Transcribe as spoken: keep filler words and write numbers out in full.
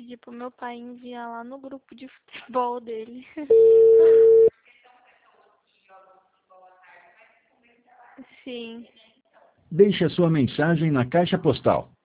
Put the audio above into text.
pedir pro meu pai enviar lá no grupo de futebol dele. Sim. Deixe a sua mensagem na caixa postal